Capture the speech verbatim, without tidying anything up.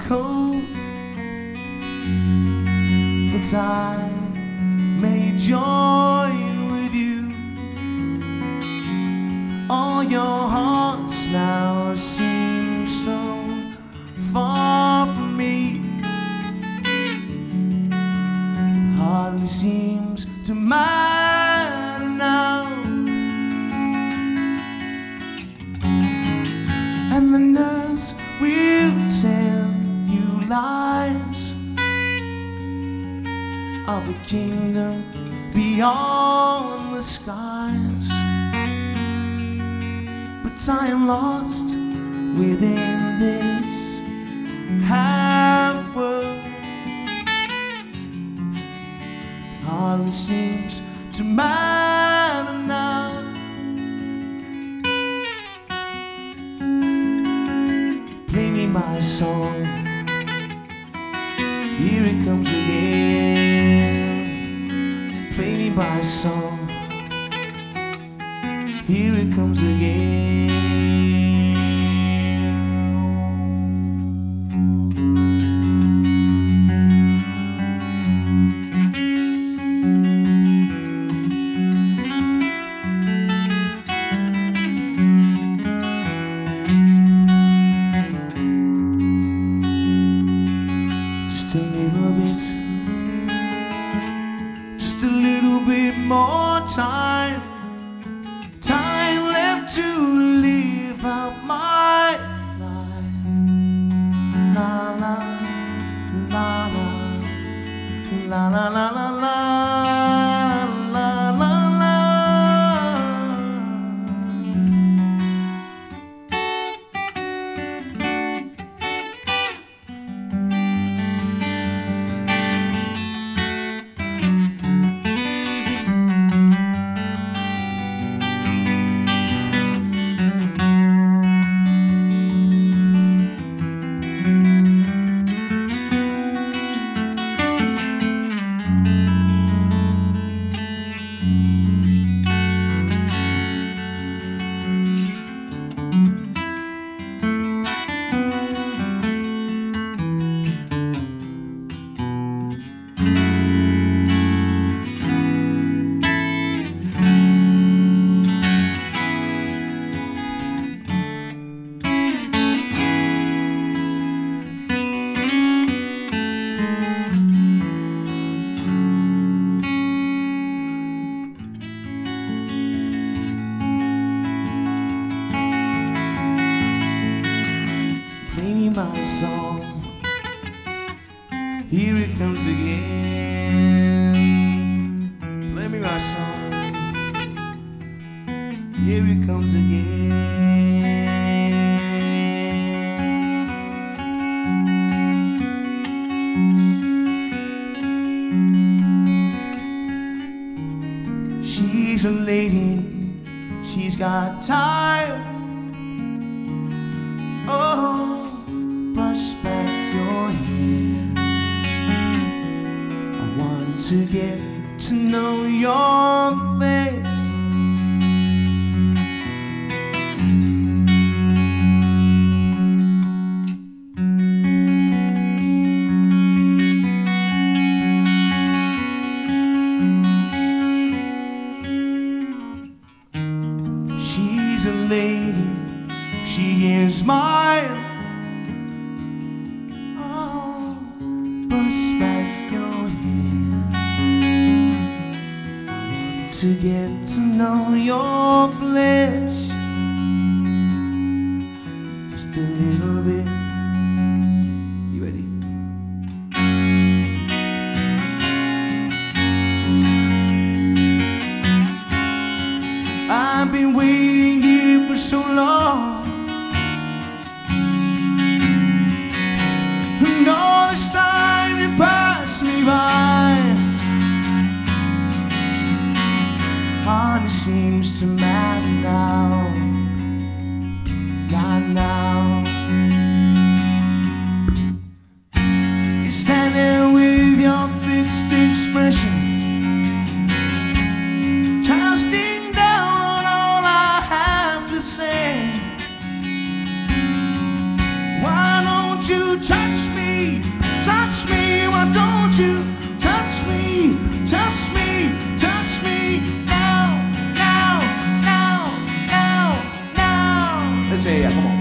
cold, that I may join with you. All your hearts now seem so far from me. Hardly seems to matter now. And the nurse will tell you lies of a kingdom beyond the skies. But I am lost within this half world. Hardly seems to matter now. Play me my song, here it comes again. Play me my song, here it comes again. Just a little bit, just a little bit more time, time left to live out my life. La la la la la la la la la la la la. Play me my song, here it comes again. Play me my song, here it comes again. She's a lady, she's got time. Oh, brush back your hair. I want to get to know your face. She's a lady, she is mine. Oh, brush back your hair. I want to get to know your flesh just a little bit. You ready? I've been waiting here for so long. And all this time you passed me by. Hardly seems to matter now. Not now. You stand there with your fixed expression, casting down on all I have to say. Why don't you touch me don't you touch me, touch me, touch me now, now, now, now, now. Let's say, yeah, come on.